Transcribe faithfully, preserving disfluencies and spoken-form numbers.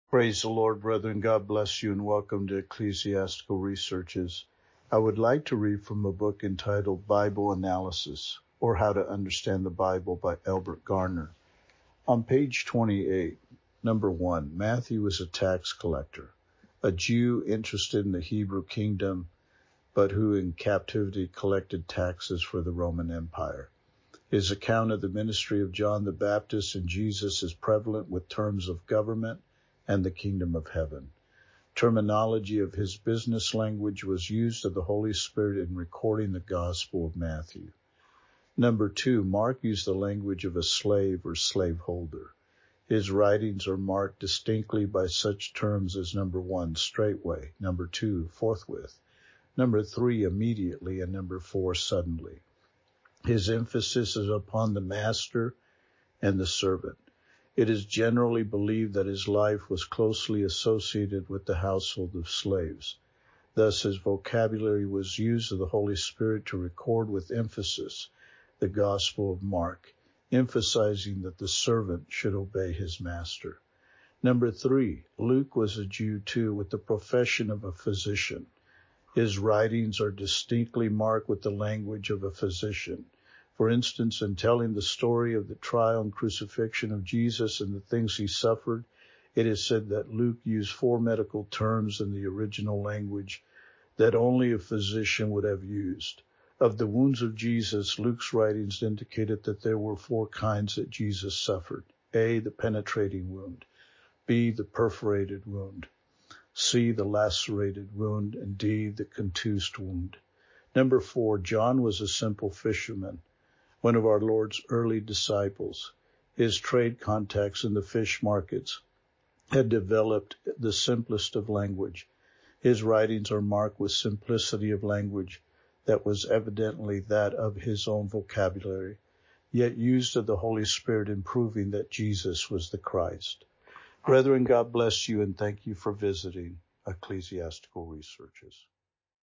Praise the Lord, brethren. God bless you and welcome to Ecclesiastical Researches. I would like to read from a book entitled Bible Analysis, or How to Understand the Bible by Albert Garner. On page twenty-eight, number one, Matthew was a tax collector, a Jew interested in the Hebrew kingdom, but who in captivity collected taxes for the Roman Empire. His account of the ministry of John the Baptist and Jesus is prevalent with terms of government and the kingdom of heaven. Terminology of his business language was used of the Holy Spirit in recording the Gospel of Matthew. Number two, Mark used the language of a slave or slaveholder. His writings are marked distinctly by such terms as number one, straightway, number two, forthwith, number three, immediately, and number four, suddenly. His emphasis is upon the master and the servant. It is generally believed that his life was closely associated with the household of slaves. Thus, his vocabulary was used of the Holy Spirit to record with emphasis the Gospel of Mark, emphasizing that the servant should obey his master. Number three, Luke was a Jew too, with the profession of a physician. His writings are distinctly marked with the language of a physician. For instance, in telling the story of the trial and crucifixion of Jesus and the things he suffered, it is said that Luke used four medical terms in the original language that only a physician would have used. Of the wounds of Jesus, Luke's writings indicated that there were four kinds that Jesus suffered. A, the penetrating wound. B, the perforated wound. C, the lacerated wound. And D, the contused wound. Number four, John was a simple fisherman, one of our Lord's early disciples. His trade contacts in the fish markets had developed the simplest of language. His writings are marked with simplicity of language that was evidently that of his own vocabulary, yet used of the Holy Spirit in proving that Jesus was the Christ. Brethren, God bless you and thank you for visiting Ecclesiastical Researches.